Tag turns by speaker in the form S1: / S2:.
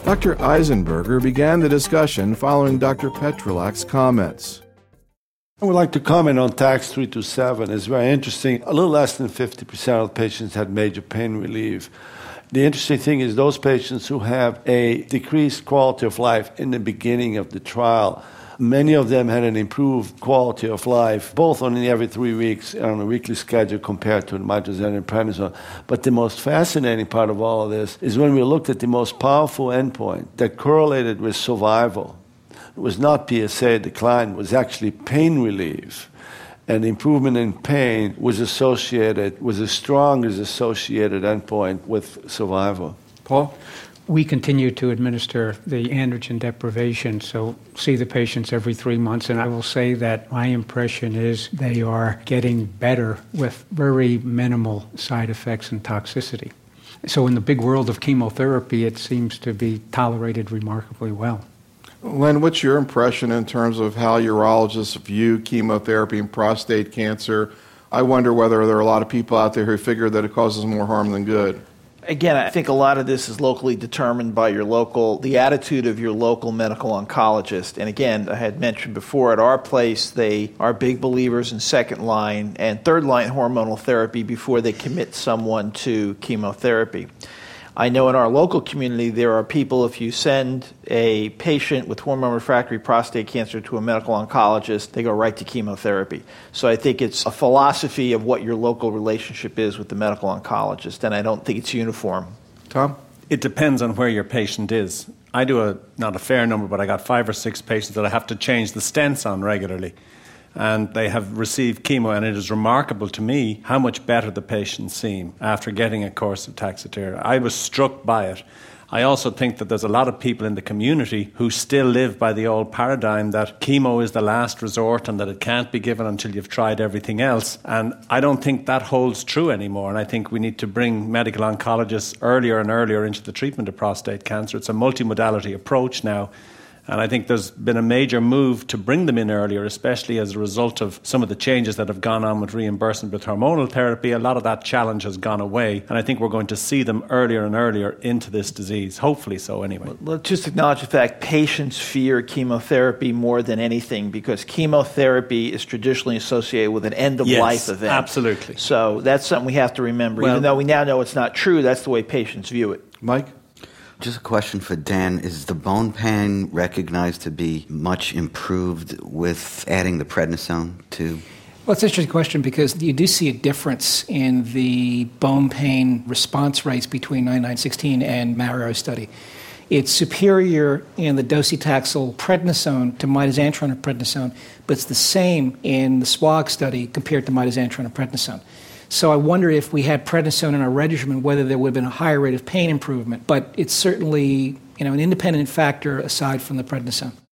S1: Dr. Eisenberger began the discussion following Dr. Petrolak's comments.
S2: I would like to comment on TACS 327. It's very interesting. A little less than 50% of the patients had major pain relief. The interesting thing is those patients who have a decreased quality of life in the beginning of the trial, many of them had an improved quality of life, both on every 3 weeks on a weekly schedule compared to mitoxantrone and prednisone. But the most fascinating part of all of this is when we looked at the most powerful endpoint that correlated with survival. It was not PSA decline, it was actually pain relief. And improvement in pain was associated, was the strongest associated endpoint with survival.
S1: Paul?
S3: We continue to administer the androgen deprivation, so see the patients every 3 months, and I will say that my impression is they are getting better with very minimal side effects and toxicity. So in the big world of chemotherapy, it seems to be tolerated remarkably well.
S1: Len, what's your impression in terms of how urologists view chemotherapy and prostate cancer? I wonder whether there are a lot of people out there who figure that it causes more harm than good.
S4: Again, I think a lot of this is locally determined by the attitude of your local medical oncologist. And again, I had mentioned before, at our place, they are big believers in second-line and third-line hormonal therapy before they commit someone to chemotherapy. I know in our local community there are people, if you send a patient with hormone-refractory prostate cancer to a medical oncologist, they go right to chemotherapy. So I think it's a philosophy of what your local relationship is with the medical oncologist, and I don't think it's uniform.
S1: Tom?
S5: It depends on where your patient is. I do not a fair number, but I got 5 or 6 patients that I have to change the stents on regularly. And they have received chemo, and it is remarkable to me how much better the patients seem after getting a course of Taxotere. I was struck by it. I also think that there's a lot of people in the community who still live by the old paradigm that chemo is the last resort and that it can't be given until you've tried everything else. And I don't think that holds true anymore. And I think we need to bring medical oncologists earlier and earlier into the treatment of prostate cancer. It's a multimodality approach now. And I think there's been a major move to bring them in earlier, especially as a result of some of the changes that have gone on with reimbursement with hormonal therapy. A lot of that challenge has gone away, and I think we're going to see them earlier and earlier into this disease, hopefully so anyway.
S4: Let's just acknowledge the fact patients fear chemotherapy more than anything because chemotherapy is traditionally associated with an end-of-life event.
S5: Absolutely.
S4: So that's something we have to remember. Even though we now know it's not true, that's the way patients view it.
S1: Mike?
S6: Just a question for Dan. Is the bone pain recognized to be much improved with adding the prednisone to?
S7: Well, it's an interesting question because you do see a difference in the bone pain response rates between 9916 and Mario study. It's superior in the docetaxel prednisone to mitoxantrone or prednisone, but it's the same in the SWOG study compared to mitoxantrone or prednisone. So I wonder if we had prednisone in our regimen, whether there would have been a higher rate of pain improvement. But it's certainly, an independent factor aside from the prednisone.